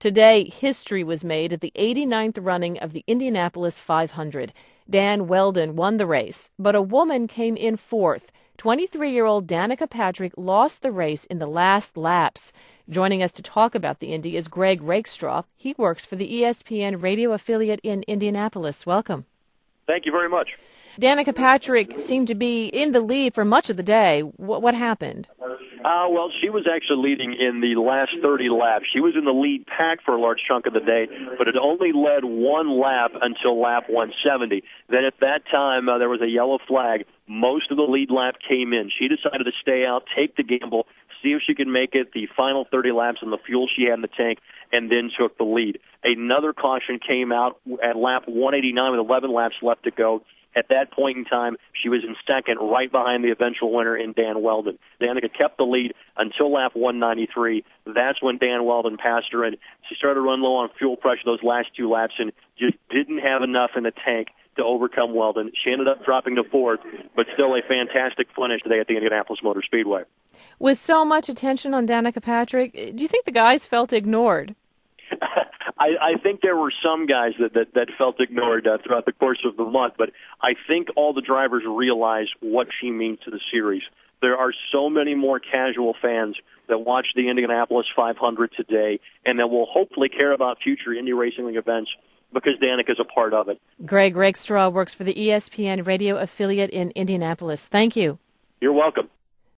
Today, history was made at the 89th running of the Indianapolis 500. Dan Wheldon won the race, but a woman came in fourth. 23-year-old Danica Patrick lost the race in the last laps. Joining us to talk about the Indy is Greg Rakestraw. He works for the ESPN radio affiliate in Indianapolis. Welcome. Thank you very much. Danica Patrick seemed to be in the lead for much of the day. What happened? Well, she was actually leading in the last 30 laps. She was in the lead pack for a large chunk of the day, but it only led one lap until lap 170. Then at that time, there was a yellow flag. Most of the lead lap came in. She decided to stay out, take the gamble, see if she could make it the final 30 laps on the fuel she had in the tank, and then took the lead. Another caution came out at lap 189 with 11 laps left to go. At that point in time, she was in second, right behind the eventual winner in Dan Wheldon. Danica kept the lead until lap 193. That's when Dan Wheldon passed her, and she started to run low on fuel pressure those last two laps and just didn't have enough in the tank to overcome Wheldon. She ended up dropping to fourth, but still a fantastic finish today at the Indianapolis Motor Speedway. With so much attention on Danica Patrick, do you think the guys felt ignored? I think there were some guys that felt ignored throughout the course of the month, but I think all the drivers realize what she means to the series. There are so many more casual fans that watch the Indianapolis 500 today and that will hopefully care about future Indy Racing League events because Danica is a part of it. Greg Rakestraw works for the ESPN radio affiliate in Indianapolis. Thank you. You're welcome.